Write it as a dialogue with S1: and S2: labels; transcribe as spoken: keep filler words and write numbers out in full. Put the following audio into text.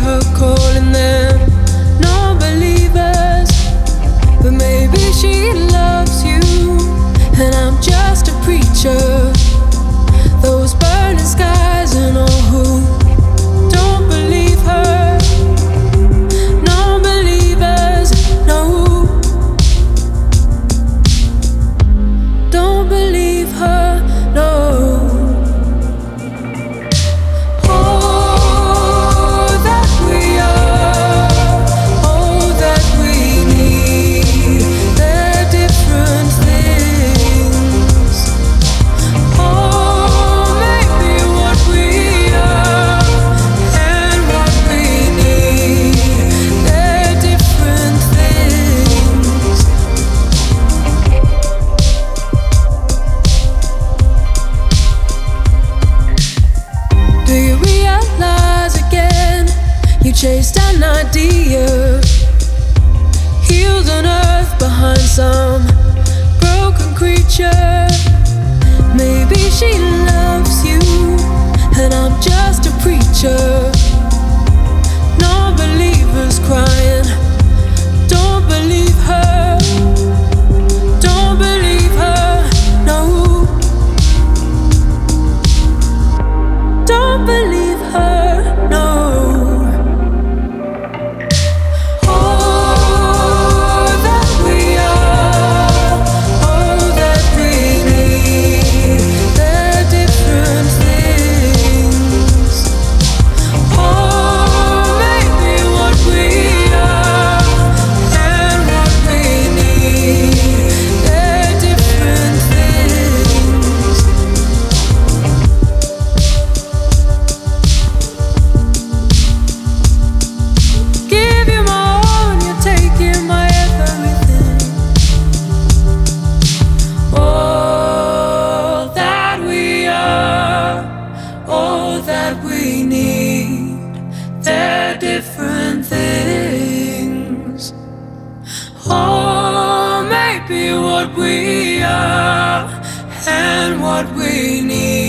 S1: her calling them non-believers, but maybe she loves you, and I'm just a preacher. Those burning skies and all who don't believe her, non-believers, no, don't believe her, no. Chased an idea, healed on earth behind some broken creature. Maybe she loves you, and I'm just a preacher. Non-believers crying, don't believe her, don't believe her, no, don't believe her, no. Different things. Oh, maybe what we are and what we need.